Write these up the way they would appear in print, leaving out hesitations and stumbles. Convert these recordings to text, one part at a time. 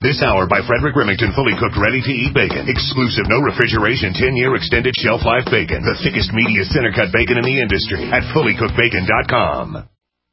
This hour by Frederick Remington, fully cooked, ready-to-eat bacon. Exclusive, no refrigeration, 10-year extended shelf life bacon. The thickest, meatiest center-cut bacon in the industry at fullycookedbacon.com.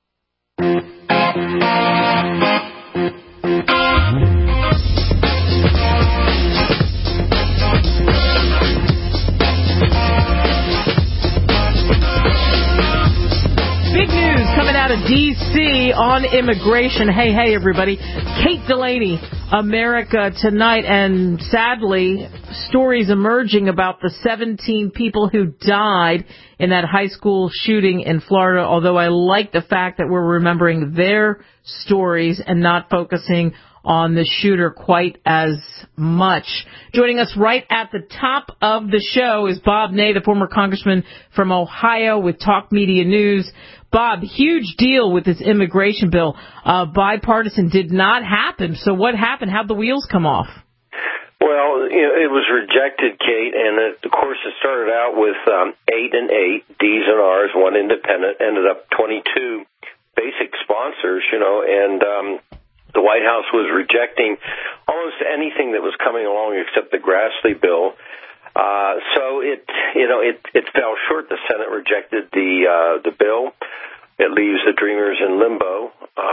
Big news coming out of D.C. on immigration. Hey, everybody. Kate Delaney, America Tonight. And sadly, stories emerging about the 17 people who died in that high school shooting in Florida, although I like the fact that we're remembering their stories and not focusing on the shooter quite as much. Joining us right at the top of the show is Bob Ney, the former congressman from Ohio with Talk Media News. Bob, huge deal with this immigration bill. Bipartisan did not happen. So what happened? How'd the wheels come off? Well, it was rejected, Kate, and of course it started out with 8 and 8, D's and R's, one independent, ended up 22 basic sponsors, and the White House was rejecting almost anything that was coming along except the Grassley bill. So it fell short. The Senate rejected the bill. It leaves the Dreamers in limbo.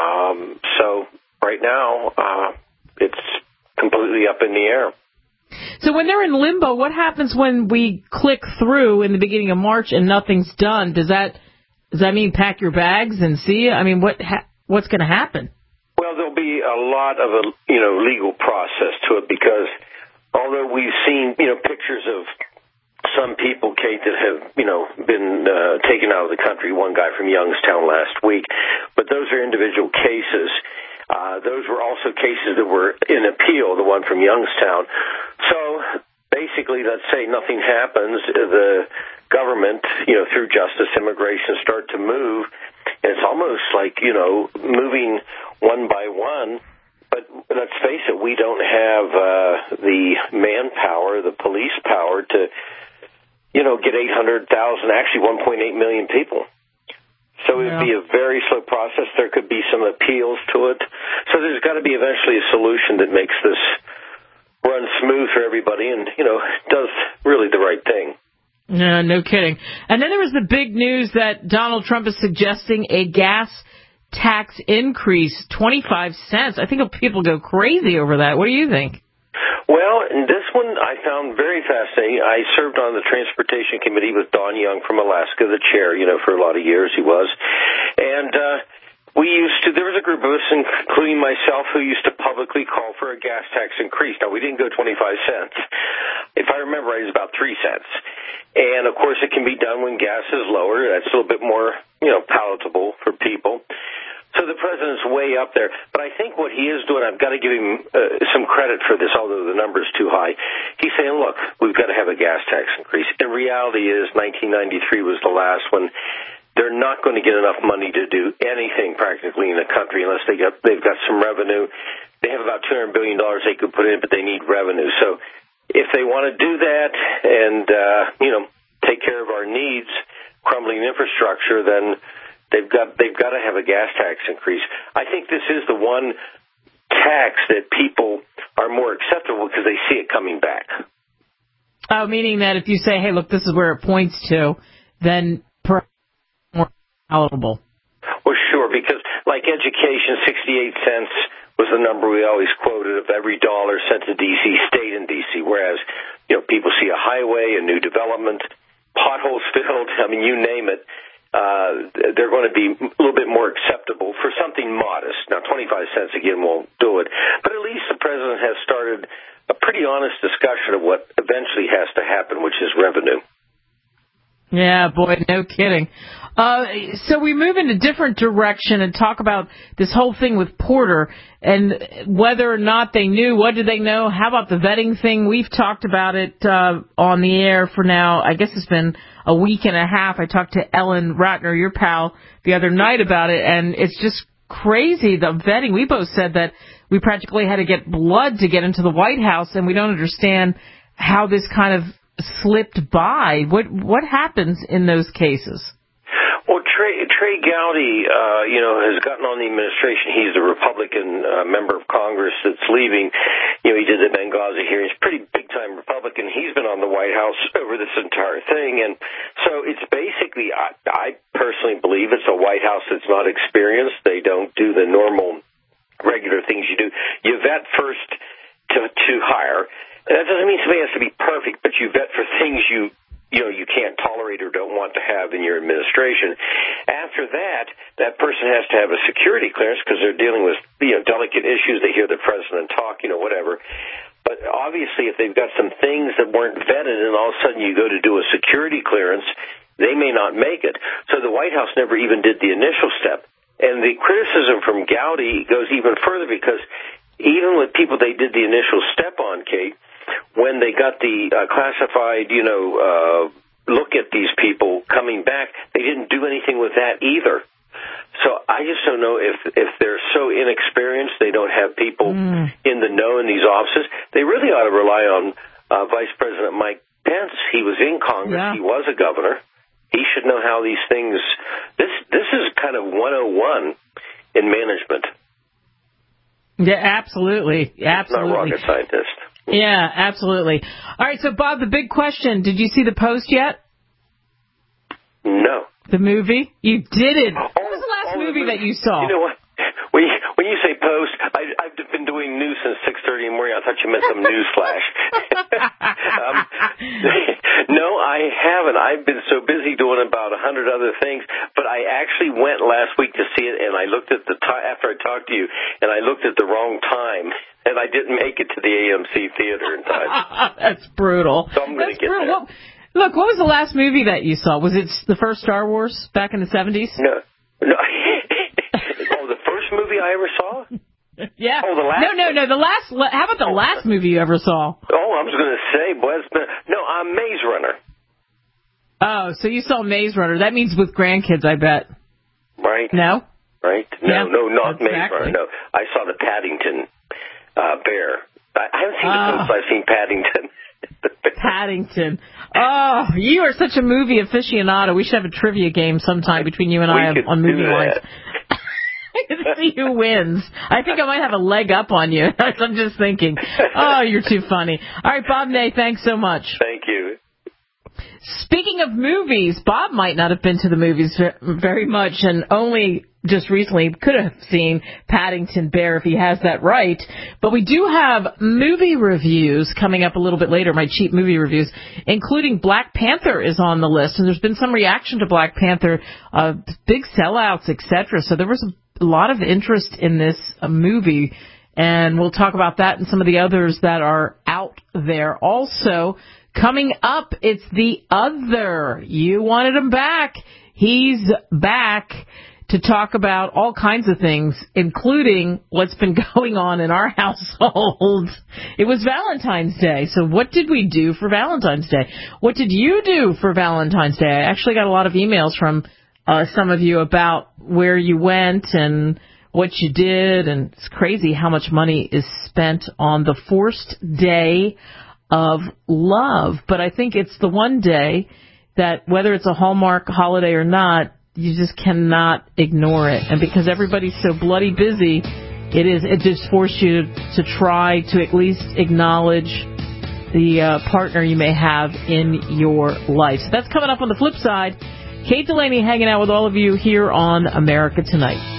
So right now, it's completely up in the air. So when they're in limbo, what happens when we click through in the beginning of March and nothing's done? Does that mean pack your bags and see? I mean, what's going to happen? Well, there'll be a lot of legal process to it because although we've seen pictures of some people, Kate, that have been taken out of the country. One guy from Youngstown last week, but those are individual cases. Those were also cases that were in appeal. The one from Youngstown. So basically, let's say nothing happens, the government, through justice, immigration, start to move. And it's almost like, moving one by one. But let's face it, we don't have the manpower, the police power to, get 800,000, actually 1.8 million people. So it would be a very slow process. There could be some appeals to it. So there's got to be eventually a solution that makes this run smooth for everybody and, does really the right thing. No kidding. And then there was the big news that Donald Trump is suggesting a gas tax increase, 25 cents. I think people go crazy over that. What do you think? Well, this one I found very fascinating. I served on the Transportation Committee with Don Young from Alaska, the chair, for a lot of years he was. And there was a group of us, including myself, who used to publicly call for a gas tax increase. Now, we didn't go 25 cents. If I remember right, it was about 3 cents. And, of course, it can be done when gas is lower. That's a little bit more, palatable for people. So the president's way up there. But I think what he is doing, I've got to give him some credit for this, although the number's too high. He's saying, look, we've got to have a gas tax increase. And reality is 1993 was the last one. They're not going to get enough money to do anything practically in the country unless they've got some revenue. They have about $200 billion they could put in, but they need revenue. So if they want to do that and, take care of our needs, crumbling infrastructure, then they've got to have a gas tax increase. I think this is the one tax that people are more acceptable because they see it coming back. Oh, meaning that if you say, hey, look, this is where it points to, then perhaps more palatable. Well, sure, because like education, 68 cents was the number we always quoted of every dollar sent to D.C. stayed in D.C., whereas, people see a highway, a new development, potholes filled, you name it. They're going to be a little bit more acceptable for something modest. Now, 25 cents, again, won't do it. But at least the president has started a pretty honest discussion of what eventually has to happen, which is revenue. Yeah, boy, no kidding. So we move in a different direction and talk about this whole thing with Porter and whether or not they knew. What did they know? How about the vetting thing? We've talked about it on the air for now. I guess it's been a week and a half. I talked to Ellen Ratner, your pal, the other night about it, and it's just crazy, the vetting. We both said that we practically had to get blood to get into the White House, and we don't understand how this kind of slipped by. What happens in those cases? Well, Trey Gowdy, has gotten on the administration. He's the Republican member of Congress that's leaving. He did the Benghazi hearings. Pretty big-time Republican. He's been on the White House over this entire thing. And so it's basically, I personally believe it's a White House that's not experienced. They don't do the normal, regular things you do. You vet first to hire. That doesn't mean somebody has to be perfect, but you vet for things you can't tolerate or don't want to have in your administration. After that person has to have a security clearance because they're dealing with delicate issues. They hear the president talk, whatever. But obviously, if they've got some things that weren't vetted, and all of a sudden you go to do a security clearance, they may not make it. So the White House never even did the initial step. And the criticism from Gowdy goes even further because even with people they did the initial step on, Kate, when they got the classified, look at these people coming back, they didn't do anything with that either. So I just don't know if they're so inexperienced, they don't have people in the know in these offices. They really ought to rely on Vice President Mike Pence. He was in Congress. Yeah. He was a governor. He should know how these things. This is kind of 101 in management. Yeah, absolutely. Not rocket scientist. Yeah, absolutely. All right, so Bob, the big question, did you see The Post yet? No. The movie? You didn't. What was the last movie that you saw? You know what? When you say Post, I've been doing news since 6:30 in the morning. I thought you meant some news flash. No, I haven't. I've been so busy doing about 100 other things, but I actually went last week to see it, and I looked at the time after I talked to you, and I looked at the wrong time. And I didn't make it to the AMC theater in time. That's brutal. So I'm going to get there. Look, what was the last movie that you saw? Was it the first Star Wars back in the 70s? No. Oh, the first movie I ever saw? Yeah. Oh, the last No. The last. How about the last movie you ever saw? Oh, I was going to say, Maze Runner. Oh, so you saw Maze Runner. That means with grandkids, I bet. Right. No? Right? No, not exactly. Maze Runner. No, I saw the Paddington bear. I haven't seen the Post, I've seen Paddington. Paddington. Oh, you are such a movie aficionado. We should have a trivia game sometime between you and I on movie lines. See who wins. I think I might have a leg up on you. I'm just thinking. Oh, you're too funny. All right, Bob Ney, thanks so much. Thank you. Speaking of movies, Bob might not have been to the movies very much and only just recently could have seen Paddington Bear if he has that right. But we do have movie reviews coming up a little bit later, my cheap movie reviews, including Black Panther is on the list. And there's been some reaction to Black Panther, big sellouts, etc. So there was a lot of interest in this movie. And we'll talk about that and some of the others that are out there. Also, coming up, it's The Other. You wanted him back. He's back to talk about all kinds of things, including what's been going on in our household. It was Valentine's Day, so what did we do for Valentine's Day? What did you do for Valentine's Day? I actually got a lot of emails from some of you about where you went and what you did, and it's crazy how much money is spent on the forced day of love. But I think it's the one day that, whether it's a Hallmark holiday or not, you just cannot ignore it. And because everybody's so bloody busy, it just forced you to try to at least acknowledge the partner you may have in your life. So that's coming up on the flip side. Kate Delaney hanging out with all of you here on America Tonight.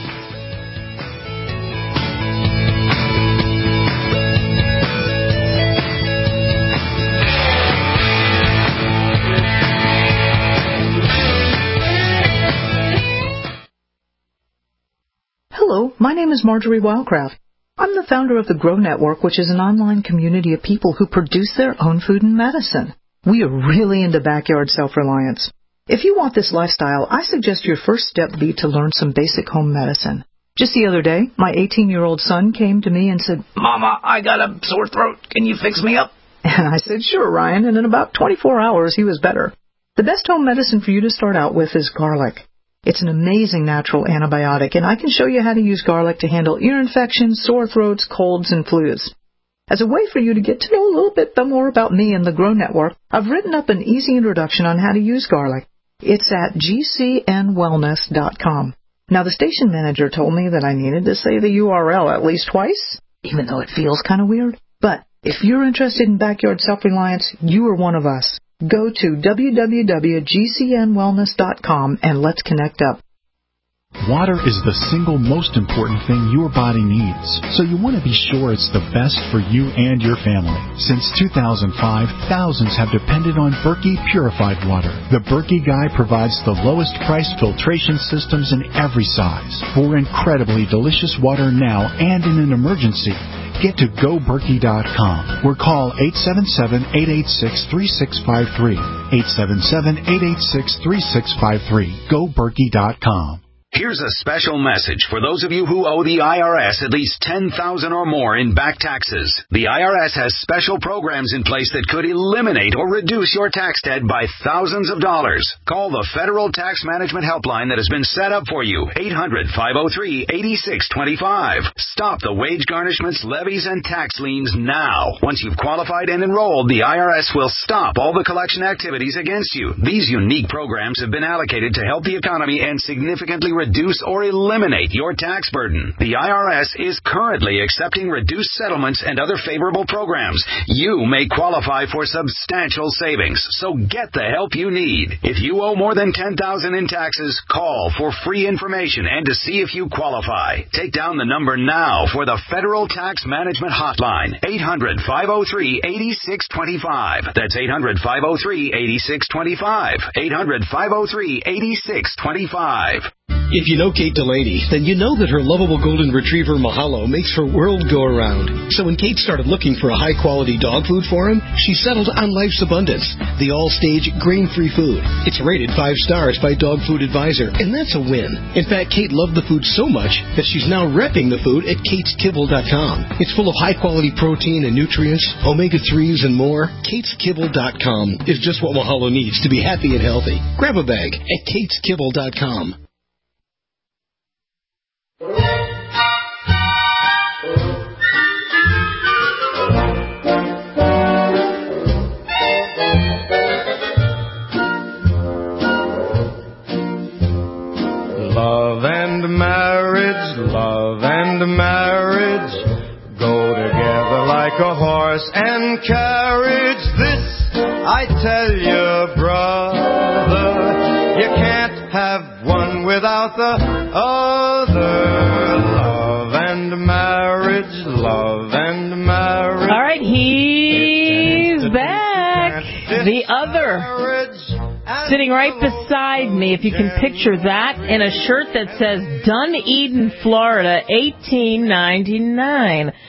Hello, my name is Marjorie Wildcraft. I'm the founder of the Grow Network, which is an online community of people who produce their own food and medicine. We are really into backyard self-reliance. If you want this lifestyle, I suggest your first step be to learn some basic home medicine. Just the other day, my 18-year-old son came to me and said, "Mama, I got a sore throat. Can you fix me up?" And I said, "Sure, Ryan," and in about 24 hours, he was better. The best home medicine for you to start out with is garlic. It's an amazing natural antibiotic, and I can show you how to use garlic to handle ear infections, sore throats, colds, and flus. As a way for you to get to know a little bit more about me and the Grow Network, I've written up an easy introduction on how to use garlic. It's at gcnwellness.com. Now, the station manager told me that I needed to say the URL at least twice, even though it feels kind of weird. But if you're interested in backyard self-reliance, you are one of us. Go to www.gcnwellness.com and let's connect up. Water is the single most important thing your body needs, so you want to be sure it's the best for you and your family. Since 2005, thousands have depended on Berkey Purified Water. The Berkey Guy provides the lowest priced filtration systems in every size for incredibly delicious water now and in an emergency. Get to GoBerkey.com or call 877-886-3653. 877-886-3653. GoBerkey.com. Here's a special message for those of you who owe the IRS at least $10,000 or more in back taxes. The IRS has special programs in place that could eliminate or reduce your tax debt by thousands of dollars. Call the Federal Tax Management Helpline that has been set up for you, 800-503-8625. Stop the wage garnishments, levies, and tax liens now. Once you've qualified and enrolled, the IRS will stop all the collection activities against you. These unique programs have been allocated to help the economy and significantly reduce or eliminate your tax burden. The IRS is currently accepting reduced settlements and other favorable programs. You may qualify for substantial savings, so get the help you need. If you owe more than $10,000 in taxes, call for free information and to see if you qualify. Take down the number now for the Federal Tax Management Hotline, 800-503-8625. That's 800-503-8625. 800-503-8625. If you know Kate Delaney, then you know that her lovable golden retriever Mahalo makes her world go around. So when Kate started looking for a high-quality dog food for him, she settled on Life's Abundance, the all-stage grain-free food. It's rated 5 stars by Dog Food Advisor, and that's a win. In fact, Kate loved the food so much that she's now repping the food at KatesKibble.com. It's full of high-quality protein and nutrients, omega-3s, and more. KatesKibble.com is just what Mahalo needs to be happy and healthy. Grab a bag at KatesKibble.com. Love and marriage go together like a horse and carriage. This I tell you, brother, you can't have one without the other. Love and marriage, love and marriage. All right, he's back. The other. Sitting right beside me, if you can picture that, in a shirt that says Dunedin, Florida, 1899.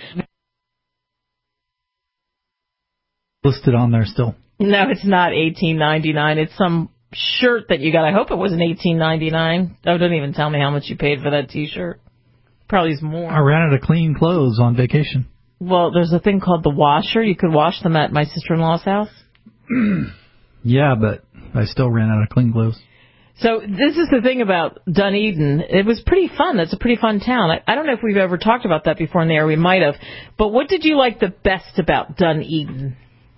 Listed on there still. No, it's not 1899. It's some shirt that you got. I hope it wasn't 1899. Oh, don't even tell me how much you paid for that T-shirt. Probably is more. I ran out of clean clothes on vacation. Well, there's a thing called the washer. You could wash them at my sister-in-law's house. Yeah, but I still ran out of clean clothes. So this is the thing about Dunedin. It was pretty fun. That's a pretty fun town. I don't know if we've ever talked about that before in the air. We might have. But what did you like the best about Dunedin?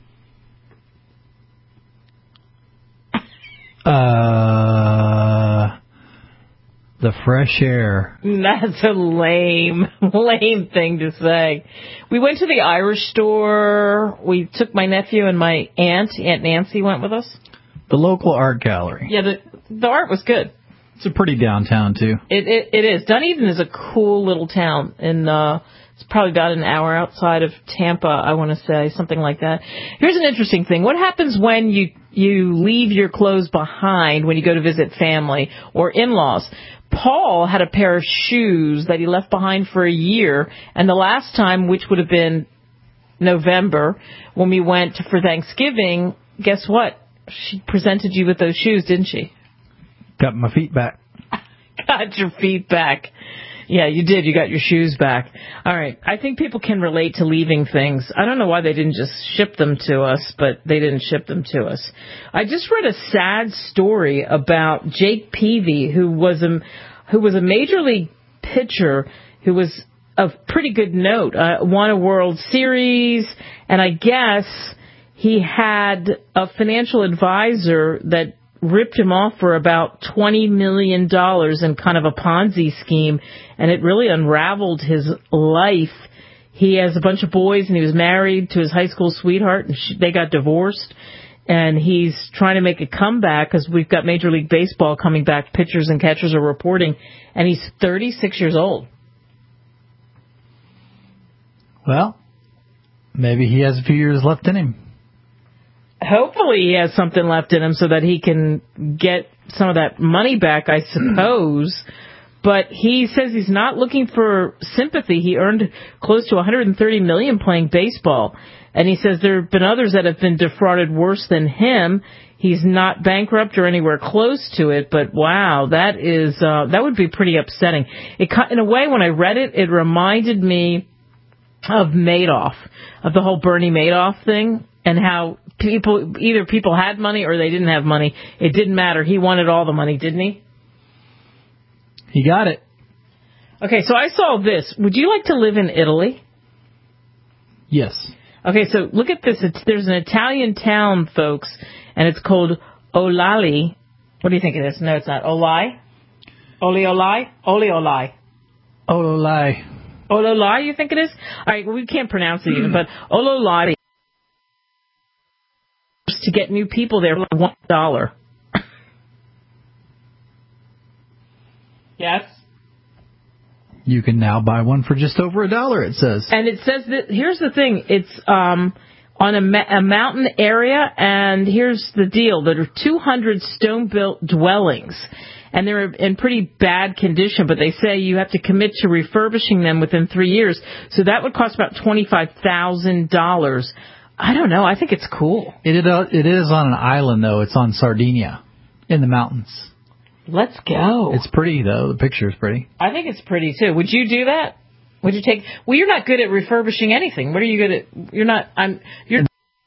The fresh air. That's a lame thing to say. We went to the Irish store. We took my nephew and my Aunt Nancy went with us. The local art gallery. Yeah, the art was good. It's a pretty downtown, too. It is. Dunedin is a cool little town, and it's probably about an hour outside of Tampa, I want to say, something like that. Here's an interesting thing. What happens when you leave your clothes behind when you go to visit family or in-laws? Paul had a pair of shoes that he left behind for a year, and the last time, which would have been November, when we went for Thanksgiving, guess what? She presented you with those shoes, didn't she? Got my feet back. Got your feet back. Yeah, you did. You got your shoes back. All right. I think people can relate to leaving things. I don't know why they didn't just ship them to us, but they didn't ship them to us. I just read a sad story about Jake Peavy, who was a major league pitcher who was of pretty good note, won a World Series, and I guess he had a financial advisor that ripped him off for about $20 million in kind of a Ponzi scheme, and it really unraveled his life. He has a bunch of boys, and he was married to his high school sweetheart, and they got divorced. And he's trying to make a comeback because we've got Major League Baseball coming back. Pitchers and catchers are reporting, and he's 36 years old. Well, maybe he has a few years left in him. Hopefully he has something left in him so that he can get some of that money back, I suppose. But he says he's not looking for sympathy. He earned close to $130 million playing baseball. And he says there have been others that have been defrauded worse than him. He's not bankrupt or anywhere close to it, but wow, that would be pretty upsetting. In a way, when I read it, it reminded me of Madoff, of the whole Bernie Madoff thing, and how either people had money or they didn't have money. It didn't matter. He wanted all the money, didn't he? He got it. Okay, so I saw this. Would you like to live in Italy? Yes. Okay, so look at this. There's an Italian town, folks, and it's called Olali. What do you think it is? No, it's not. Olai? Oliolai? Oliolai. Ololai. Ololai, you think it is? All right, well, we can't pronounce it even, but Ololai. To get new people there for $1. Yes? You can now buy one for just over $1, it says. And it says that, here's the thing, it's on a mountain area, and here's the deal. There are 200 stone-built dwellings, and they're in pretty bad condition, but they say you have to commit to refurbishing them within 3 years. So that would cost about $25,000. I don't know. I think it's cool. It is on an island, though. It's on Sardinia in the mountains. Let's go. It's pretty, though. The picture is pretty. I think it's pretty, too. Would you do that? Would you take... Well, you're not good at refurbishing anything. What are you good at? You're not... You're...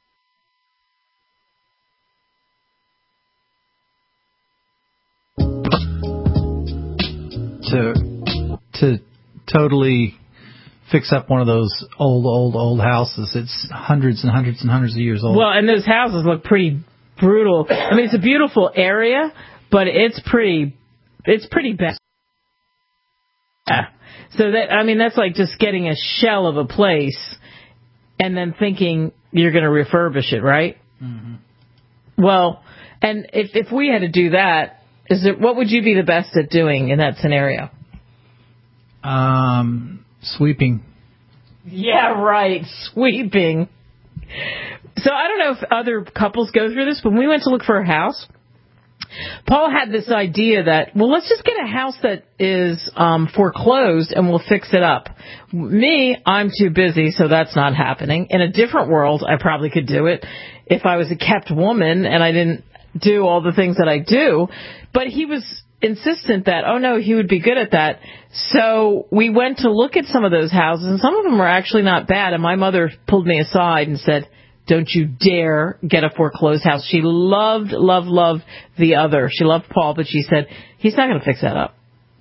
To totally fix up one of those old houses. It's hundreds and hundreds and hundreds of years old. Well, and those houses look pretty brutal. I mean, it's a beautiful area, but it's pretty bad. Yeah. So that's like just getting a shell of a place and then thinking you're going to refurbish it, right? Mm-hmm. Well, and if we had to do that, what would you be the best at doing in that scenario? Sweeping. Yeah, right. Sweeping. So I don't know if other couples go through this, but when we went to look for a house, Paul had this idea that, well, let's just get a house that is foreclosed and we'll fix it up. Me, I'm too busy, so that's not happening. In a different world, I probably could do it if I was a kept woman and I didn't do all the things that I do. But he was insistent that, oh, no, he would be good at that. So we went to look at some of those houses, and some of them were actually not bad. And my mother pulled me aside and said, don't you dare get a foreclosed house. She loved the other. She loved Paul, but she said, he's not going to fix that up.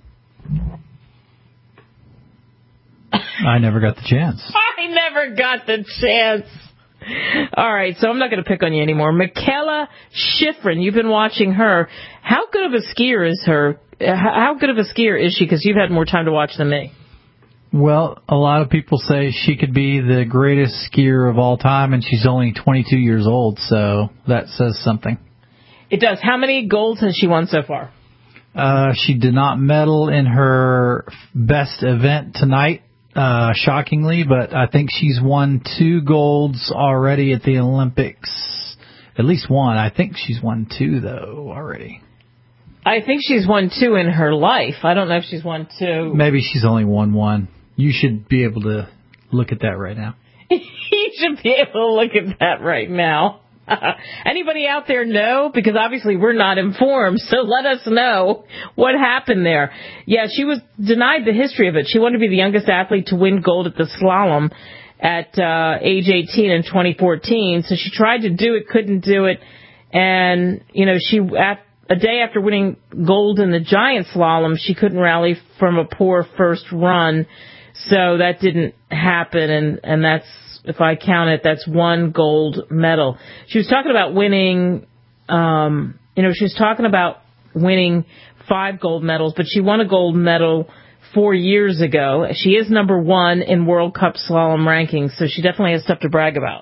I never got the chance. I never got the chance. All right, so I'm not going to pick on you anymore. Michaela Schifrin, you've been watching her. How good of a skier is her? How good of a skier is she? Because you've had more time to watch than me. Well, a lot of people say she could be the greatest skier of all time, and she's only 22 years old, so that says something. It does. How many golds has she won so far? She did not medal in her best event tonight, shockingly, but I think she's won 2 golds already at the Olympics. At least one. I think she's won 2, though, already. I think she's won 2 in her life. I don't know if she's won 2. Maybe she's only won 1. You should be able to look at that right now. You should be able to look at that right now. Anybody out there know? Because obviously we're not informed, so let us know what happened there. Yeah, she was denied the history of it. She wanted to be the youngest athlete to win gold at the slalom at age 18 in 2014. So she tried to do it, couldn't do it. And, a day after winning gold in the giant slalom, she couldn't rally from a poor first run. So that didn't happen, and that's, if I count it, that's 1 gold medal. She was talking about winning she was talking about winning 5 gold medals, but she won a gold medal 4 years ago. She is number 1 in World Cup slalom rankings, so she definitely has stuff to brag about.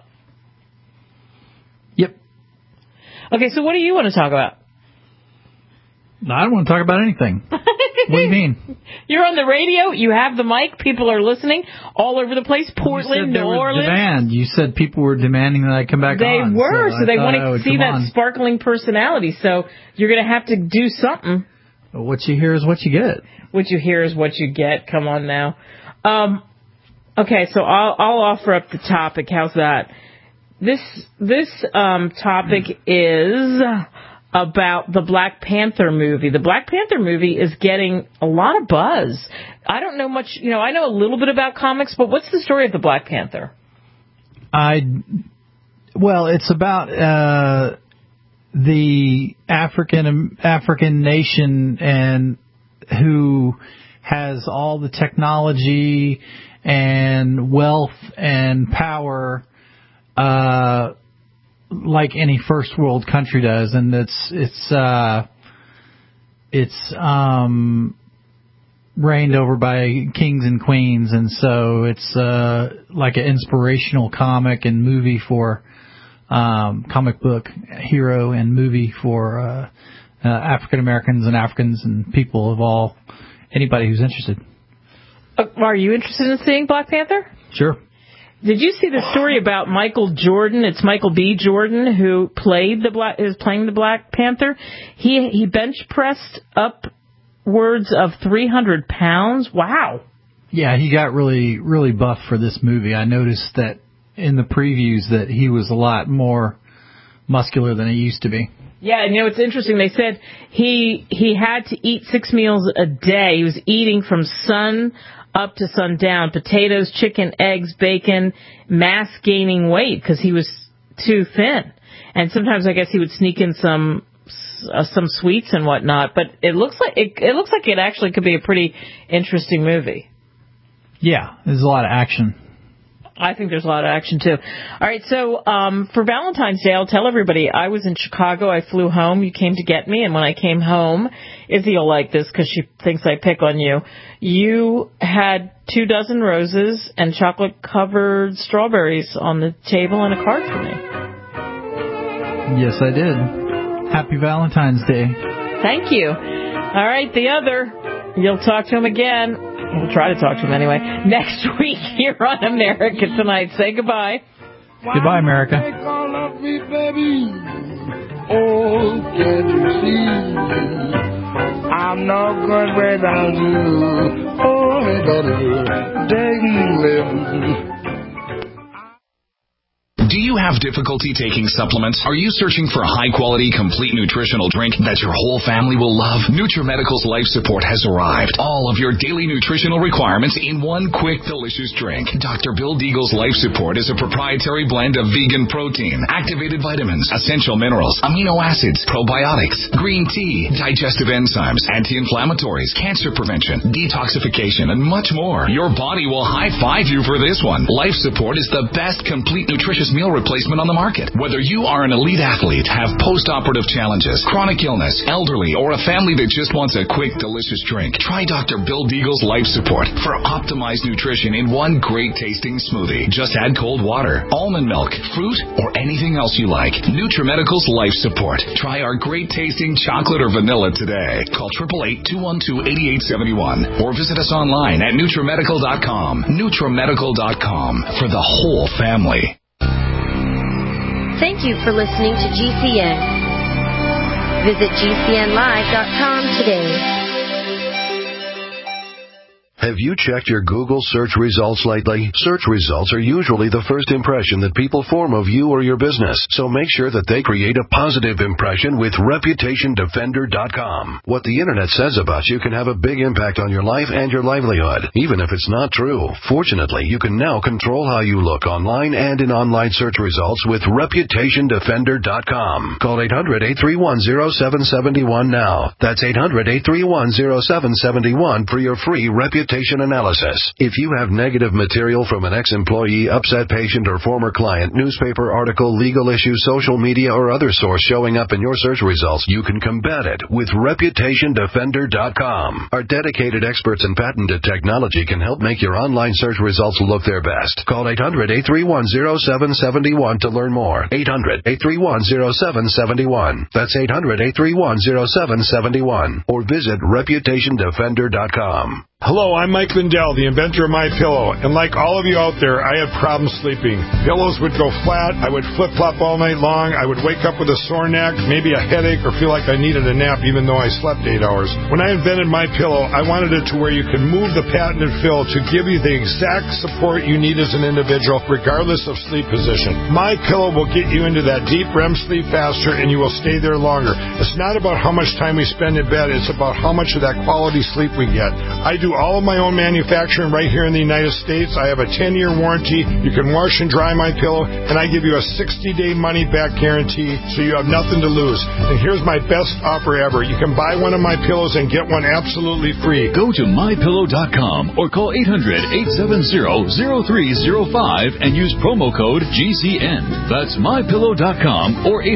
Yep. Okay, so what do you want to talk about? I don't want to talk about anything. What do you mean? You're on the radio. You have the mic. People are listening all over the place. Portland, New Orleans. Demand. You said people were demanding that I come back on. They were, so they wanted to see that sparkling personality. So you're going to have to do something. What you hear is what you get. What you hear is what you get. Come on now. Okay, so I'll offer up the topic. How's that? This topic is about the Black Panther movie. The Black Panther movie is getting a lot of buzz. I don't know much, I know a little bit about comics, but what's the story of the Black Panther? Well, it's about the African nation and who has all the technology and wealth and power like any first world country does, and it's reigned over by kings and queens, and so it's like an inspirational comic and movie for comic book hero and movie for African Americans and Africans and people of anybody who's interested. Are you interested in seeing Black Panther? Sure. Did you see the story about Michael Jordan? It's Michael B. Jordan who is playing the Black Panther. He bench pressed upwards of 300 pounds. Wow. Yeah, he got really, really buff for this movie. I noticed that in the previews that he was a lot more muscular than he used to be. Yeah, and it's interesting. They said he had to eat 6 meals a day. He was eating from sun up to sundown, potatoes, chicken, eggs, bacon, mass gaining weight because he was too thin. And sometimes I guess he would sneak in some sweets and whatnot. But it looks like it actually could be a pretty interesting movie. Yeah, there's a lot of action. I think there's a lot of action, too. All right, so for Valentine's Day, I'll tell everybody, I was in Chicago. I flew home. You came to get me. And when I came home, Izzy will like this because she thinks I pick on you. You had 2 dozen roses and chocolate-covered strawberries on the table and a card for me. Yes, I did. Happy Valentine's Day. Thank you. All right, the other, you'll talk to him again. We'll try to talk to him anyway. Next week here on America Tonight. Say goodbye. Goodbye, America. Oh, can't you see? I'm not good without you. Oh, baby, Do you have difficulty taking supplements? Are you searching for a high-quality, complete nutritional drink that your whole family will love? NutriMedical's Life Support has arrived. All of your daily nutritional requirements in one quick, delicious drink. Dr. Bill Deagle's Life Support is a proprietary blend of vegan protein, activated vitamins, essential minerals, amino acids, probiotics, green tea, digestive enzymes, anti-inflammatories, cancer prevention, detoxification, and much more. Your body will high-five you for this one. Life Support is the best complete nutritious meal replacement on the market. Whether you are an elite athlete, have post-operative challenges, chronic illness, elderly, or a family that just wants a quick, delicious drink, try Dr. Bill Deagle's Life Support for optimized nutrition in one great-tasting smoothie. Just add cold water, almond milk, fruit, or anything else you like. NutriMedical's Life Support. Try our great-tasting chocolate or vanilla today. Call 888-212-8871 or visit us online at NutriMedical.com. NutriMedical.com for the whole family. Thank you for listening to GCN. Visit GCNlive.com today. Have you checked your Google search results lately? Search results are usually the first impression that people form of you or your business, so make sure that they create a positive impression with ReputationDefender.com. What the Internet says about you can have a big impact on your life and your livelihood, even if it's not true. Fortunately, you can now control how you look online and in online search results with ReputationDefender.com. Call 800-831-0771 now. That's 800-831-0771 for your free reputation reputation analysis. If you have negative material from an ex-employee, upset patient, or former client, newspaper article, legal issue, social media, or other source showing up in your search results, you can combat it with ReputationDefender.com. Our dedicated experts in patented technology can help make your online search results look their best. Call 800-831-0771 to learn more. 800-831-0771. That's 800-831-0771. Or visit ReputationDefender.com. Hello, I'm Mike Lindell, the inventor of MyPillow, and like all of you out there, I had problems sleeping. Pillows would go flat, I would flip-flop all night long, I would wake up with a sore neck, maybe a headache, or feel like I needed a nap even though I slept 8 hours. When I invented MyPillow, I wanted it to where you can move the patented fill to give you the exact support you need as an individual, regardless of sleep position. MyPillow will get you into that deep REM sleep faster, and you will stay there longer. It's not about how much time we spend in bed, it's about how much of that quality sleep we get. I do all of my own manufacturing right here in the United States. I have a 10-year warranty. You can wash and dry my pillow, and I give you a 60-day money-back guarantee, so you have nothing to lose. And here's my best offer ever. You can buy one of my pillows and get one absolutely free. Go to MyPillow.com or call 800-870-0305 and use promo code GCN. That's MyPillow.com or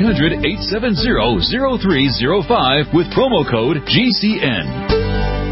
800-870-0305 with promo code GCN.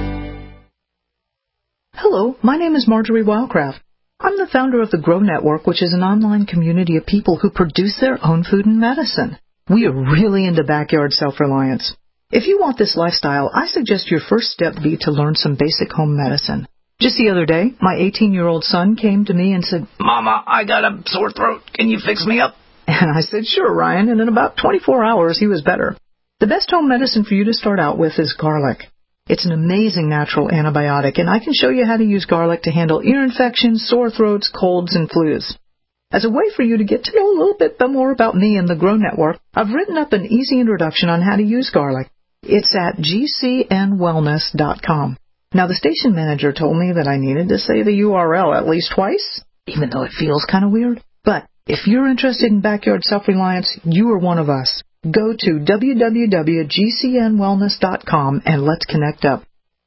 Hello, my name is Marjorie Wildcraft. I'm the founder of the Grow Network, which is an online community of people who produce their own food and medicine. We are really into backyard self-reliance. If you want this lifestyle, I suggest your first step be to learn some basic home medicine. Just the other day, my 18-year-old son came to me and said, "Mama, I got a sore throat. Can you fix me up?" And I said, "Sure, Ryan," and in about 24 hours, he was better. The best home medicine for you to start out with is garlic. It's an amazing natural antibiotic, and I can show you how to use garlic to handle ear infections, sore throats, colds, and flus. As a way for you to get to know a little bit more about me and the Grow Network, I've written up an easy introduction on how to use garlic. It's at gcnwellness.com. Now, the station manager told me that I needed to say the URL at least twice, even though it feels kind of weird. But if you're interested in backyard self-reliance, you are one of us. Go to www.gcnwellness.com and let's connect up.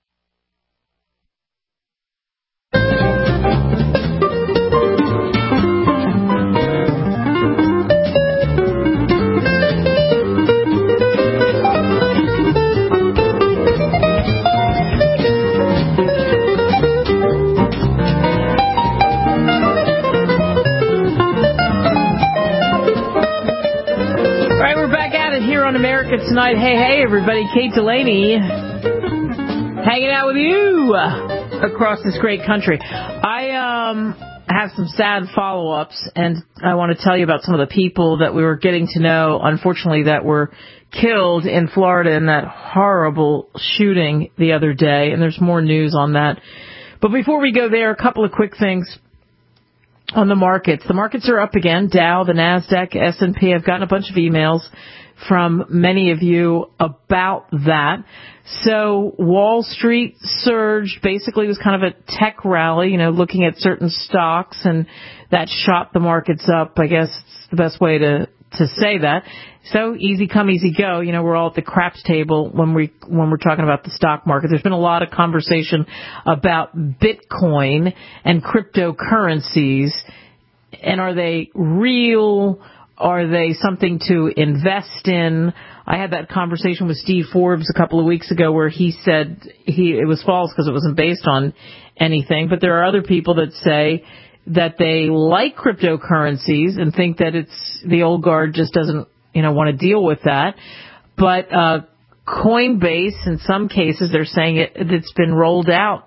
On America Tonight. Hey, everybody. Kate Delaney hanging out with you across this great country. I have some sad follow-ups, and I want to tell you about some of the people that we were getting to know, unfortunately, that were killed in Florida in that horrible shooting the other day, and there's more news on that. But before we go there, a couple of quick things on the markets. The markets are up again. Dow, the NASDAQ, S&P. I've gotten a bunch of emails from many of you about that. So Wall Street surged. Basically, it was kind of a tech rally, looking at certain stocks, and that shot the markets up. I guess it's the best way to say that. So easy come, easy go. We're all at the craps table when we're talking about the stock market. There's been a lot of conversation about Bitcoin and cryptocurrencies, and are they real? Are they something to invest in? I had that conversation with Steve Forbes a couple of weeks ago where he said it was false because it wasn't based on anything. But there are other people that say that they like cryptocurrencies and think that it's the old guard just doesn't, want to deal with that. But Coinbase, in some cases, they're saying it's been rolled out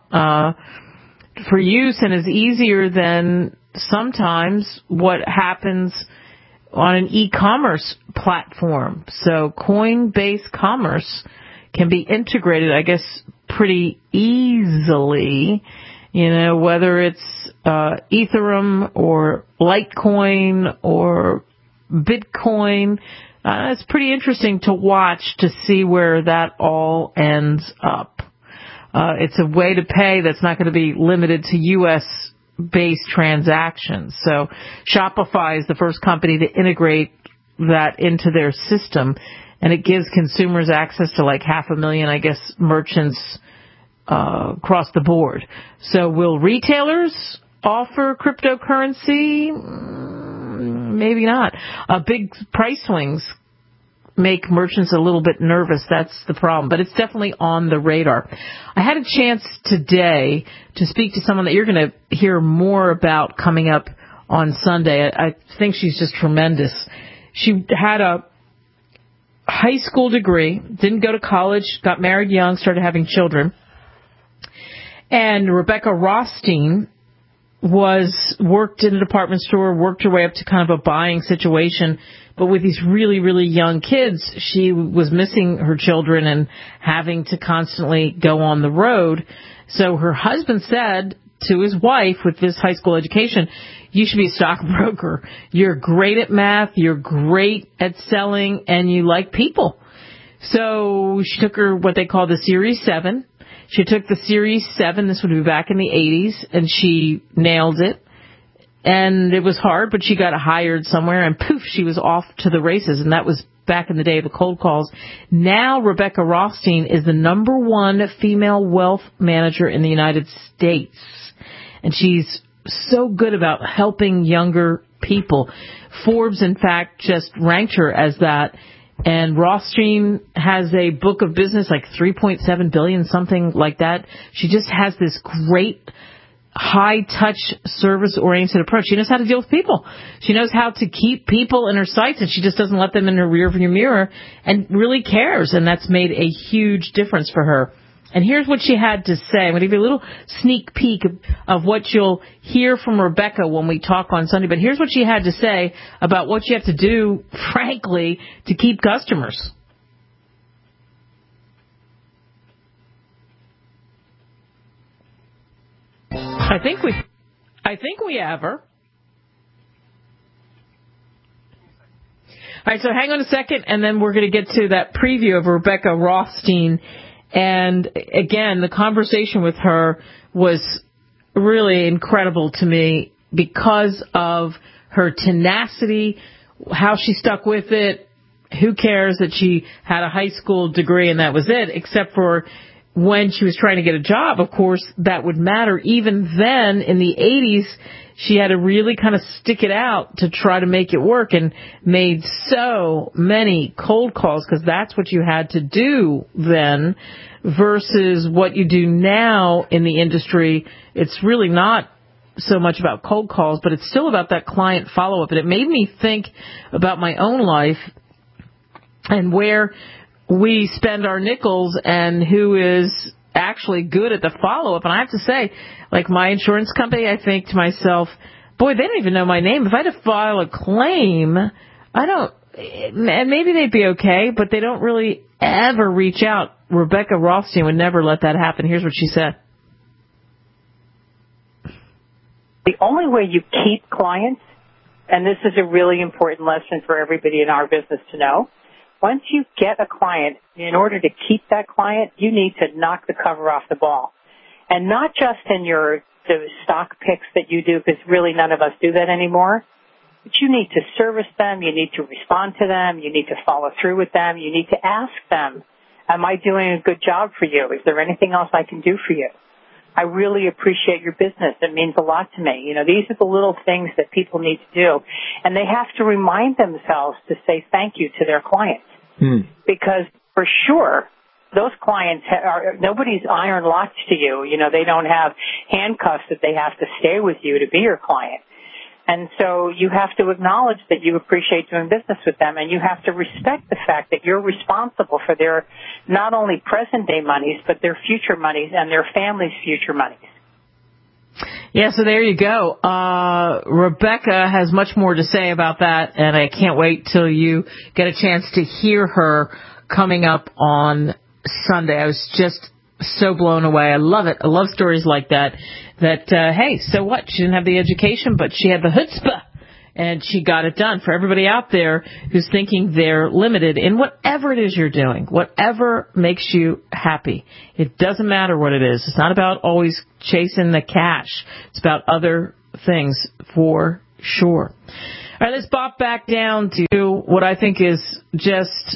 for use and is easier than sometimes what happens on an e-commerce platform. So Coinbase Commerce can be integrated, I guess, pretty easily, whether it's Ethereum or Litecoin or Bitcoin. It's pretty interesting to watch to see where that all ends up. It's a way to pay that's not going to be limited to U.S.-based transactions. So Shopify is the first company to integrate that into their system, and it gives consumers access to like 500,000, I guess, merchants across the board. So will retailers offer cryptocurrency? Maybe not. Big price swings make merchants a little bit nervous. That's the problem. But it's definitely on the radar. I had a chance today to speak to someone that you're going to hear more about coming up on Sunday. I think she's just tremendous. She had a high school degree, didn't go to college, got married young, started having children. And Rebecca Rothstein worked in a department store, worked her way up to kind of a buying situation. But with these really, really young kids, she was missing her children and having to constantly go on the road. So her husband said to his wife with this high school education, you should be a stockbroker. You're great at math, you're great at selling, and you like people. So she took her what they call the Series 7. She took the Series 7, this would be back in the 80s, and she nailed it. And it was hard, but she got hired somewhere, and poof, she was off to the races. And that was back in the day of the cold calls. Now Rebecca Rothstein is the #1 female wealth manager in the United States. And she's so good about helping younger people. Forbes, in fact, just ranked her as that. And Rothstein has a book of business, like $3.7 billion, something like that. She just has this great high-touch, service-oriented approach. She knows how to deal with people. She knows how to keep people in her sights, and she just doesn't let them in her rearview mirror and really cares, and that's made a huge difference for her. And here's what she had to say. I'm going to give you a little sneak peek of what you'll hear from Rebecca when we talk on Sunday, but here's what she had to say about what you have to do, frankly, to keep customers. I think we have her. All right, so hang on a second, and then we're going to get to that preview of Rebecca Rothstein. And again, the conversation with her was really incredible to me because of her tenacity, how she stuck with it. Who cares that she had a high school degree and that was it, except for when she was trying to get a job, of course, that would matter. Even then, in the 80s, she had to really kind of stick it out to try to make it work and made so many cold calls because that's what you had to do then versus what you do now in the industry. It's really not so much about cold calls, but it's still about that client follow-up. And it made me think about my own life and where we spend our nickels and who is actually good at the follow-up. And I have to say, like my insurance company, I think to myself, boy, they don't even know my name. If I had to file a claim, and maybe they'd be okay, but they don't really ever reach out. Rebecca Rothstein would never let that happen. Here's what she said. The only way you keep clients, and this is a really important lesson for everybody in our business to know, once you get a client, in order to keep that client, you need to knock the cover off the ball. And not just in the stock picks that you do, because really none of us do that anymore, but you need to service them, you need to respond to them, you need to follow through with them, you need to ask them, am I doing a good job for you? Is there anything else I can do for you? I really appreciate your business. It means a lot to me. You know, these are the little things that people need to do. And they have to remind themselves to say thank you to their clients. Because for sure, those clients nobody's iron locked to you. You know, they don't have handcuffs that they have to stay with you to be your client. And so you have to acknowledge that you appreciate doing business with them, and you have to respect the fact that you're responsible for their not only present day monies, but their future monies and their family's future monies. Yeah, so there you go. Rebecca has much more to say about that, and I can't wait till you get a chance to hear her coming up on Sunday. I was just so blown away. I love it. I love stories like that. Hey, so what? She didn't have the education, but she had the chutzpah, and she got it done. For everybody out there who's thinking they're limited in whatever it is you're doing, whatever makes you happy. It doesn't matter what it is. It's not about always chasing the cash. It's about other things for sure. All right, let's bop back down to what I think is just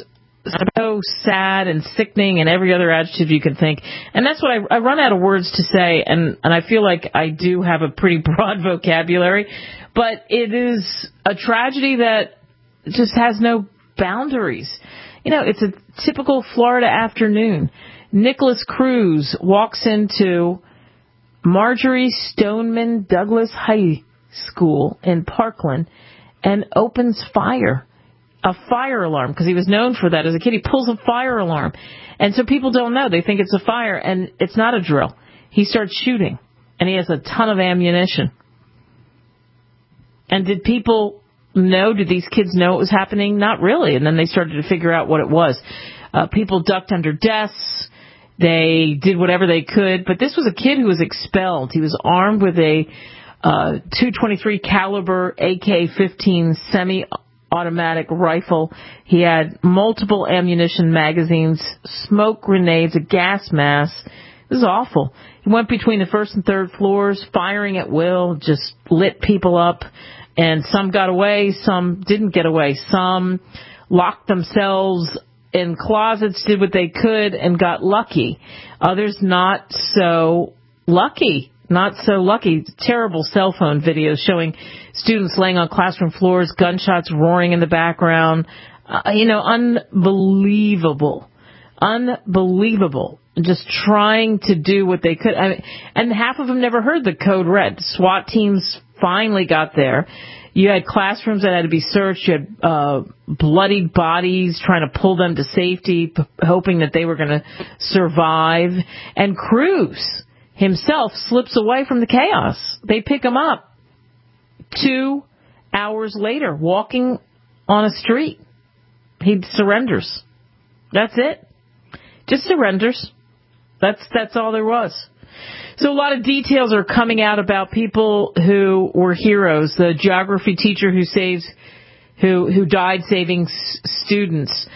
so sad and sickening and every other adjective you can think. And that's what I run out of words to say, and I feel like I do have a pretty broad vocabulary, but it is a tragedy that just has no boundaries. You know, it's a typical Florida afternoon. Nicholas Cruz walks into Marjorie Stoneman Douglas High School in Parkland and opens fire. A fire alarm, because he was known for that as a kid. He pulls a fire alarm. And so people don't know. They think it's a fire, and it's not a drill. He starts shooting, and he has a ton of ammunition. And did people know? Did these kids know it was happening? Not really. And then they started to figure out what it was. People ducked under desks. They did whatever they could. But this was a kid who was expelled. He was armed with a .223 caliber AK-15 semi-automatic rifle. He had multiple ammunition magazines, smoke grenades, a gas mask. It was awful. He went between the first and third floors, firing at will, just lit people up. And some got away, some didn't get away. Some locked themselves in closets, did what they could, and got lucky. Others not so lucky. Not so lucky. Terrible cell phone videos showing students laying on classroom floors, gunshots roaring in the background. Unbelievable. Unbelievable. Just trying to do what they could. And half of them never heard the code red. SWAT teams finally got there. You had classrooms that had to be searched. You had bloodied bodies, trying to pull them to safety, hoping that they were going to survive. And Cruz himself slips away from the chaos. They pick him up 2 hours later, walking on a street. He surrenders. That's it. Just surrenders. That's all there was. So a lot of details are coming out about people who were heroes. The geography teacher who died saving students.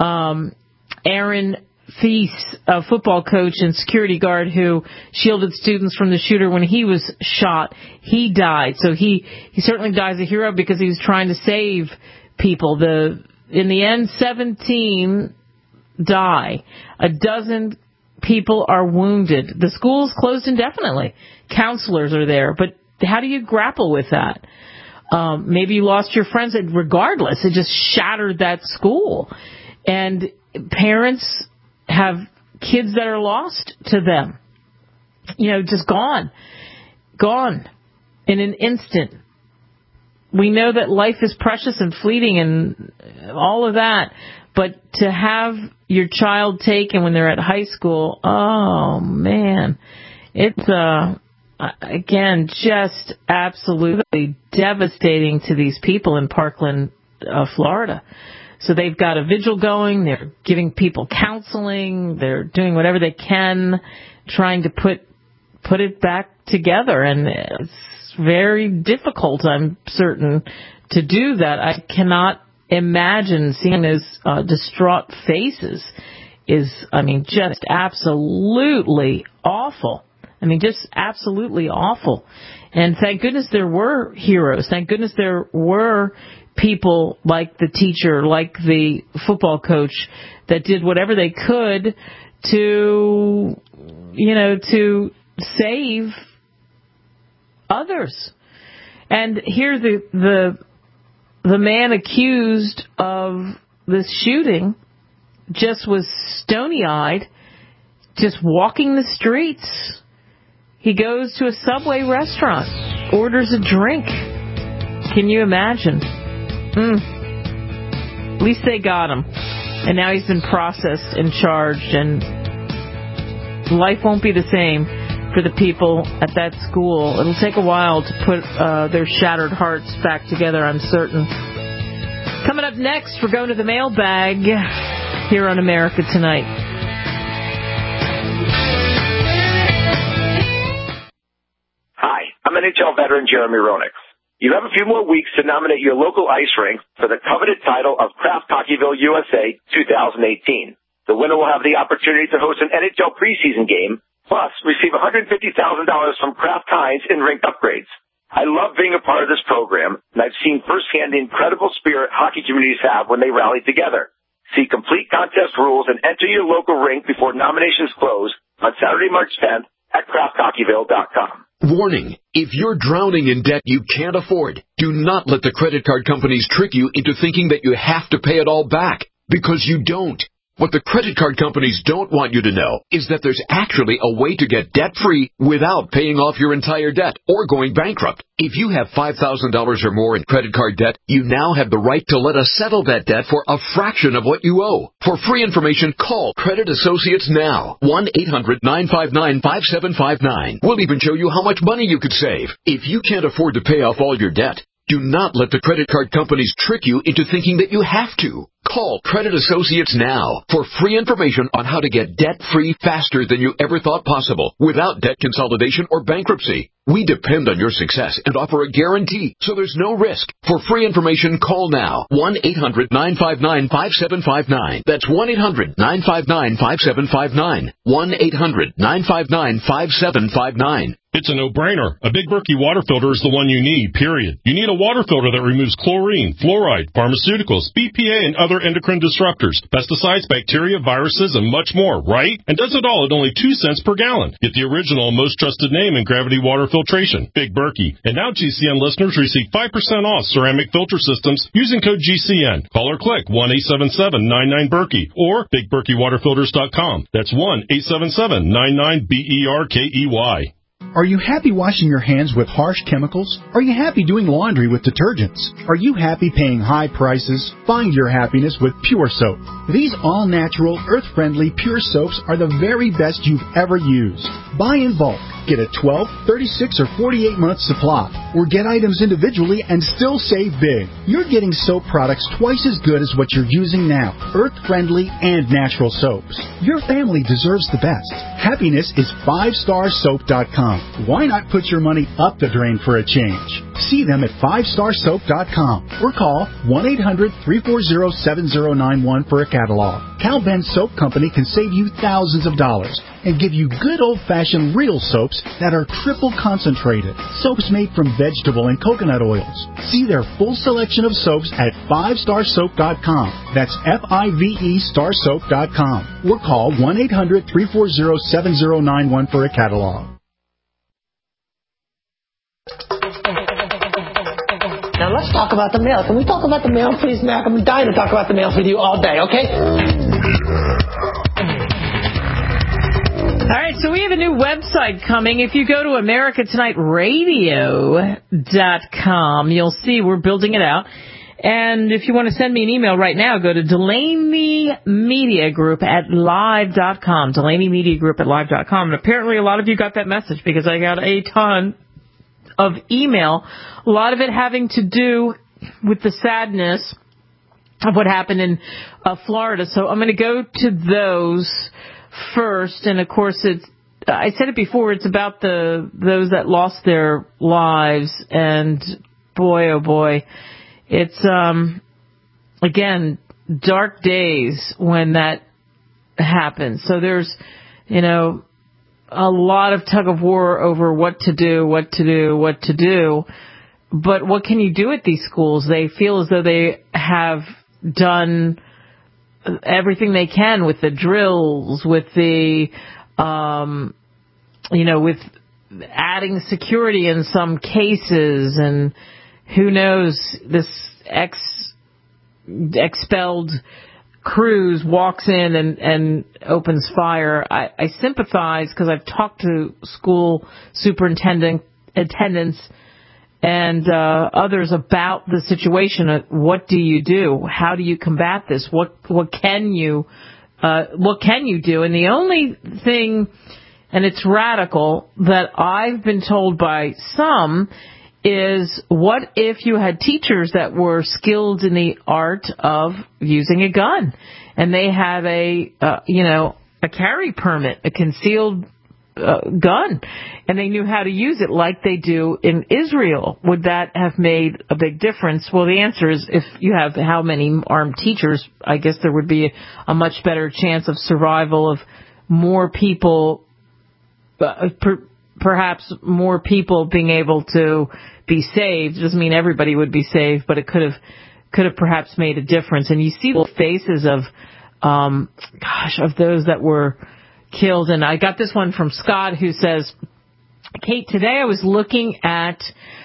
Aaron Feast, a football coach and security guard who shielded students from the shooter when he was shot. He died. So he certainly dies a hero because he was trying to save people. In the end, 17 die. 12 people are wounded. The school is closed indefinitely. Counselors are there. But how do you grapple with that? Maybe you lost your friends. Regardless, it just shattered that school. And parents have kids that are lost to them. Just gone in an instant. We know that life is precious and fleeting and all of that, but to have your child taken when they're at high school, oh man, it's again just absolutely devastating to these people in Parkland, Florida. So they've got a vigil going. They're giving people counseling. They're doing whatever they can, trying to put it back together. And it's very difficult, I'm certain, to do that. I cannot imagine seeing those distraught faces just absolutely awful. Just absolutely awful. And thank goodness there were heroes. Thank goodness there were people like the teacher, like the football coach, that did whatever they could to save others. And here the man accused of this shooting just was stony-eyed, just walking the streets. He goes to a Subway restaurant, orders a drink. Can you imagine? At least they got him. And now he's been processed and charged, and life won't be the same for the people at that school. It'll take a while to put their shattered hearts back together, I'm certain. Coming up next, we're going to the mailbag here on America Tonight. Hi, I'm NHL veteran Jeremy Roenick. You have a few more weeks to nominate your local ice rink for the coveted title of Kraft Hockeyville USA 2018. The winner will have the opportunity to host an NHL preseason game, plus receive $150,000 from Kraft Heinz in rink upgrades. I love being a part of this program, and I've seen firsthand the incredible spirit hockey communities have when they rally together. See complete contest rules and enter your local rink before nominations close on Saturday, March 10th at crafthockeyville.com. Warning, if you're drowning in debt you can't afford, do not let the credit card companies trick you into thinking that you have to pay it all back, because you don't. What the credit card companies don't want you to know is that there's actually a way to get debt-free without paying off your entire debt or going bankrupt. If you have $5,000 or more in credit card debt, you now have the right to let us settle that debt for a fraction of what you owe. For free information, call Credit Associates now. 1-800-959-5759. We'll even show you how much money you could save. If you can't afford to pay off all your debt, do not let the credit card companies trick you into thinking that you have to. Call Credit Associates now for free information on how to get debt-free faster than you ever thought possible without debt consolidation or bankruptcy. We depend on your success and offer a guarantee, so there's no risk. For free information, call now. 1-800-959-5759. That's 1-800-959-5759. 1-800-959-5759. It's a no-brainer. A Big Berkey water filter is the one you need, period. You need a water filter that removes chlorine, fluoride, pharmaceuticals, BPA, and other endocrine disruptors, pesticides, bacteria, viruses, and much more, right? And does it all at only 2 cents per gallon. Get the original and most trusted name in gravity water filtration, Big Berkey. And now GCN listeners receive 5% off ceramic filter systems using code GCN. Call or click 1-877-99-BERKEY or BigBerkeyWaterFilters.com. That's 1-877-99-BERKEY. Are you happy washing your hands with harsh chemicals? Are you happy doing laundry with detergents? Are you happy paying high prices? Find your happiness with Pure Soap. These all-natural, earth-friendly Pure Soaps are the very best you've ever used. Buy in bulk. Get a 12, 36, or 48-month supply. Or get items individually and still save big. You're getting soap products twice as good as what you're using now. Earth-friendly and natural soaps. Your family deserves the best. Happiness is 5starsoap.com. Why not put your money up the drain for a change? See them at 5starsoap.com or call 1-800-340-7091 for a catalog. Cal Ben Soap Company can save you thousands of dollars and give you good old-fashioned real soaps that are triple concentrated. Soaps made from vegetable and coconut oils. See their full selection of soaps at 5starsoap.com. That's F-I-V-E starsoap.com. Or call 1-800-340-7091 for a catalog. Now let's talk about the mail. Can we talk about the mail, please, Mac? I'm dying to talk about the mail with you all day, okay? All right, so we have a new website coming. If you go to AmericaTonightRadio.com, you'll see we're building it out. And if you want to send me an email right now, go to Delaney Media Group at live.com. Delaney Media Group at live.com. And apparently a lot of you got that message because I got a ton of email, a lot of it having to do with the sadness of what happened in Florida. So I'm going to go to those first. And of course, it's, I said it before, it's about those that lost their lives. And boy, oh boy, it's, again, dark days when that happens. So there's, a lot of tug of war over what to do. But what can you do at these schools? They feel as though they have done everything they can with the drills, with the, with adding security in some cases. And who knows, this expelled Cruz walks in and opens fire. I sympathize because I've talked to school attendants and others about the situation. What do you do? How do you combat this? What can you do? And the only thing, and it's radical, that I've been told by some is, what if you had teachers that were skilled in the art of using a gun and they had a carry permit, a concealed gun, and they knew how to use it like they do in Israel? Would that have made a big difference? Well, the answer is, if you have how many armed teachers, I guess there would be a much better chance of survival of more people, perhaps more people being able to be saved. It doesn't mean everybody would be saved, but it could have could have perhaps made a difference. And you see the faces of, of those that were killed. And I got this one from Scott, who says, Kate, today I was looking at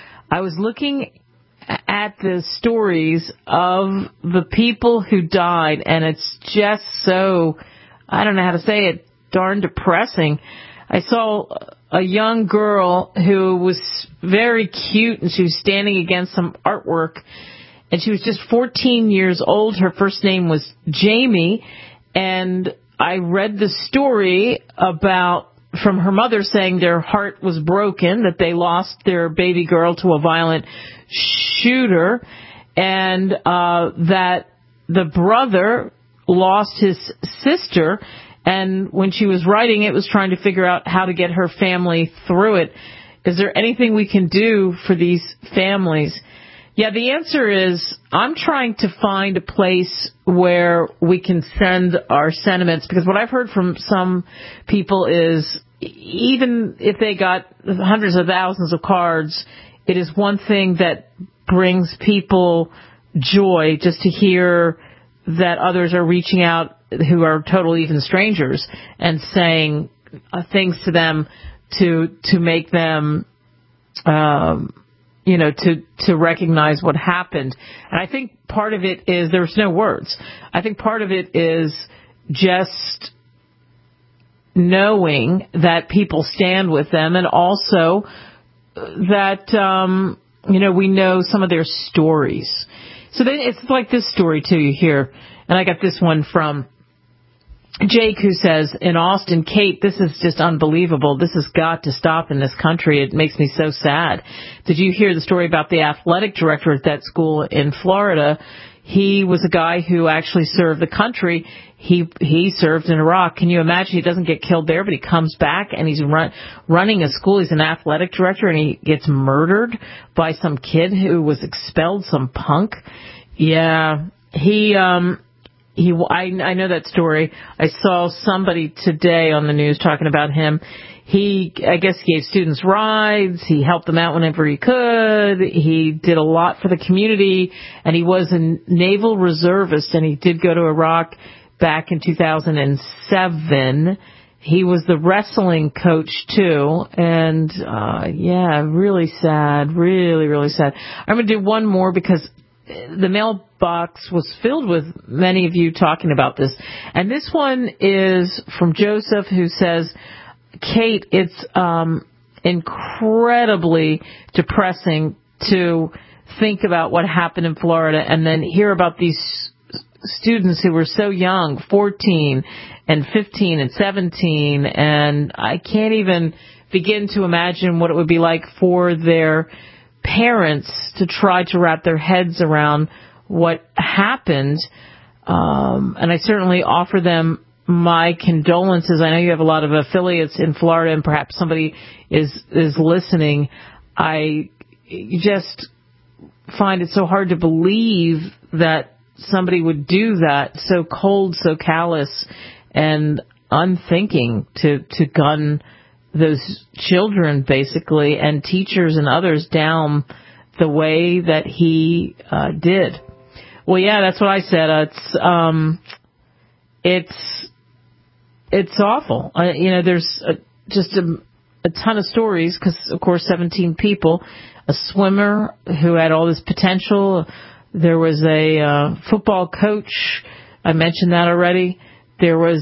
the stories of the people who died, and it's just so, I don't know how to say it, darn depressing. I saw a young girl who was very cute, and she was standing against some artwork, and she was just 14 years old. Her first name was Jamie, and I read the story from her mother saying their heart was broken, that they lost their baby girl to a violent shooter, and that the brother lost his sister, and when she was writing it, was trying to figure out how to get her family through it. Is there anything we can do for these families? Yeah, the answer is I'm trying to find a place where we can send our sentiments, because what I've heard from some people is even if they got hundreds of thousands of cards, it is one thing that brings people joy just to hear that others are reaching out who are total even strangers and saying things to them to make them to recognize what happened. And I think part of it is there's no words. I think part of it is just knowing that people stand with them, and also that, we know some of their stories. So then it's like this story, too, you hear. And I got this one from Jake, who says, in Austin, Kate, this is just unbelievable. This has got to stop in this country. It makes me so sad. Did you hear the story about the athletic director at that school in Florida? He was a guy who actually served the country. He served in Iraq. Can you imagine? He doesn't get killed there, but he comes back and he's running a school. He's an athletic director, and he gets murdered by some kid who was expelled, some punk. Yeah, I know that story. I saw somebody today on the news talking about him. I guess he gave students rides. He helped them out whenever he could. He did a lot for the community, and he was a naval reservist, and he did go to Iraq back in 2007. He was the wrestling coach, too, and, really sad, really, really sad. I'm going to do one more because the mailbox was filled with many of you talking about this. And this one is from Joseph, who says, Kate, it's incredibly depressing to think about what happened in Florida and then hear about these students who were so young, 14 and 15 and 17, and I can't even begin to imagine what it would be like for their parents to try to wrap their heads around what happened. And I certainly offer them my condolences. I know you have a lot of affiliates in Florida, and perhaps somebody is listening. I just find it so hard to believe that somebody would do that, so cold, so callous, and unthinking to gun those children, basically, and teachers and others down the way that he did. Well, yeah, that's what I said. It's awful. There's just a ton of stories because, of course, 17 people, a swimmer who had all this potential. There was a football coach. I mentioned that already. There was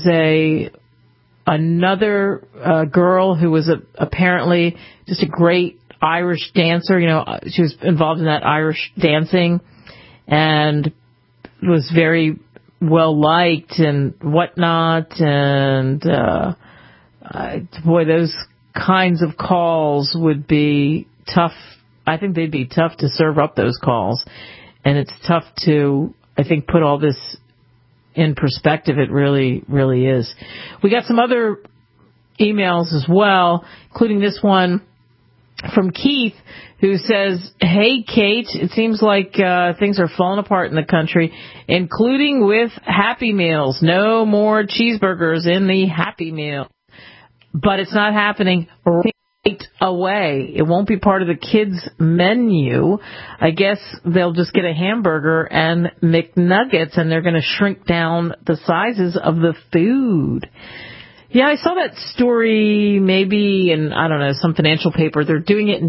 another girl who was apparently just a great Irish dancer. She was involved in that Irish dancing and was very well liked and whatnot. And boy, those kinds of calls would be tough. I think they'd be tough to serve up those calls. And it's tough to, I think, put all this in perspective. It really, really is. We got some other emails as well, including this one from Keith, who says, hey, Kate, it seems like things are falling apart in the country, including with Happy Meals. No more cheeseburgers in the Happy Meal. But it's not happening away. It won't be part of the kids' menu. I guess they'll just get a hamburger and McNuggets, and they're going to shrink down the sizes of the food. Yeah, I saw that story maybe in, I don't know, some financial paper. They're doing it in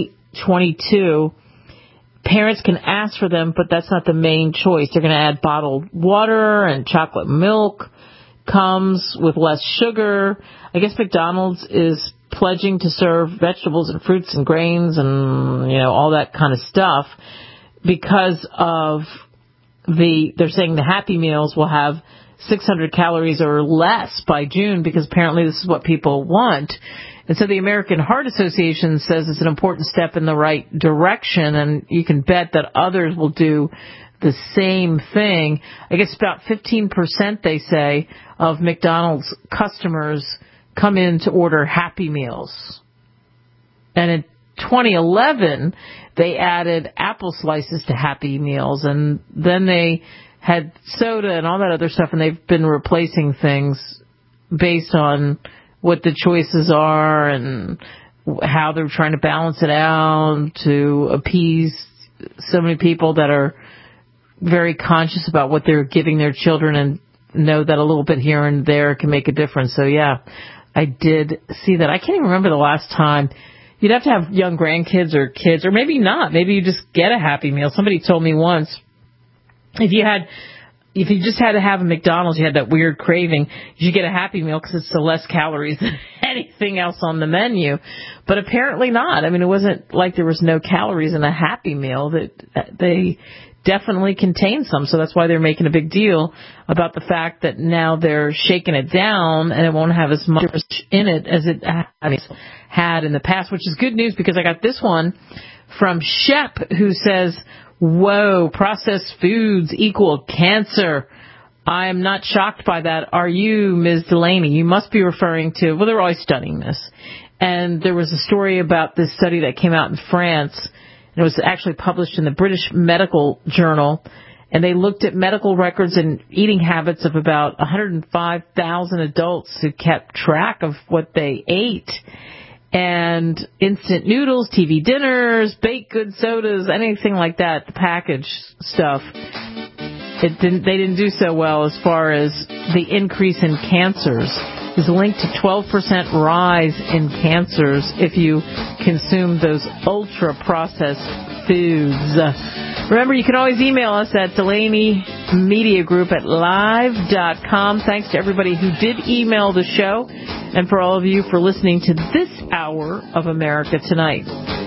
2022. Parents can ask for them, but that's not the main choice. They're going to add bottled water, and chocolate milk comes with less sugar. I guess McDonald's is pledging to serve vegetables and fruits and grains and, all that kind of stuff because of they're saying the Happy Meals will have 600 calories or less by June because apparently this is what people want. And so the American Heart Association says it's an important step in the right direction, and you can bet that others will do the same thing. I guess about 15%, they say, of McDonald's customers come in to order Happy Meals. And in 2011, they added apple slices to Happy Meals, and then they had soda and all that other stuff, and they've been replacing things based on what the choices are and how they're trying to balance it out to appease so many people that are very conscious about what they're giving their children and know that a little bit here and there can make a difference. So, yeah, I did see that. I can't even remember the last time. You'd have to have young grandkids or kids, or maybe not. Maybe you just get a Happy Meal. Somebody told me once, if you just had to have a McDonald's, you had that weird craving, you should get a Happy Meal because it's less calories than anything else on the menu. But apparently not. I mean, it wasn't like there was no calories in a Happy Meal. That they definitely contain some. So that's why they're making a big deal about the fact that now they're shaking it down and it won't have as much in it as it had in the past, which is good news because I got this one from Shep who says, whoa, processed foods equal cancer. I am not shocked by that. Are you, Ms. Delaney? You must be referring to, well, they're always studying this. And there was a story about this study that came out in France. And it was actually published in the British Medical Journal. And they looked at medical records and eating habits of about 105,000 adults who kept track of what they ate. And instant noodles, TV dinners, baked goods, sodas, anything like that, the packaged stuff, they didn't do so well as far as the increase in cancers. Is linked to 12% rise in cancers if you consume those ultra-processed foods. Remember, you can always email us at Delaney Media Group at live.com. Thanks to everybody who did email the show, and for all of you for listening to this hour of America Tonight.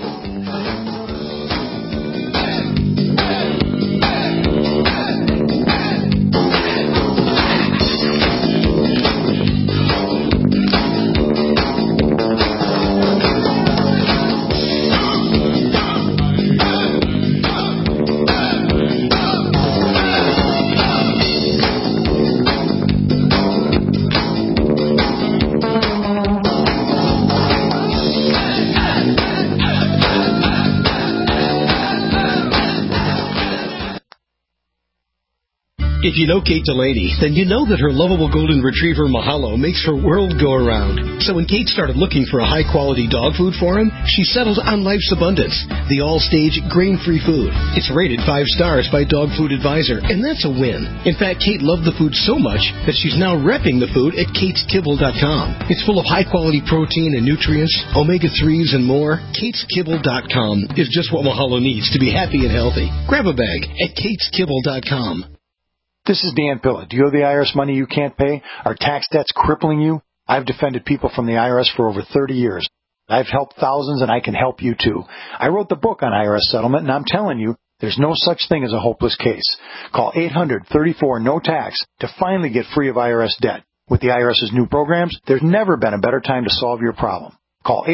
If you know Kate Delaney, then you know that her lovable golden retriever Mahalo makes her world go around. So when Kate started looking for a high-quality dog food for him, she settled on Life's Abundance, the all-stage grain-free food. It's rated 5 stars by Dog Food Advisor, and that's a win. In fact, Kate loved the food so much that she's now repping the food at KatesKibble.com. It's full of high-quality protein and nutrients, omega-3s, and more. KatesKibble.com is just what Mahalo needs to be happy and healthy. Grab a bag at KatesKibble.com. This is Dan Pilla. Do you owe the IRS money you can't pay? Are tax debts crippling you? I've defended people from the IRS for over 30 years. I've helped thousands, and I can help you too. I wrote the book on IRS settlement, and I'm telling you, there's no such thing as a hopeless case. Call 800-34-NO-TAX to finally get free of IRS debt. With the IRS's new programs, there's never been a better time to solve your problem. Call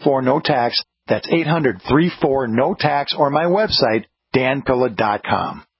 800-34-NO-TAX. That's 800-34-NO-TAX, or my website, danpilla.com.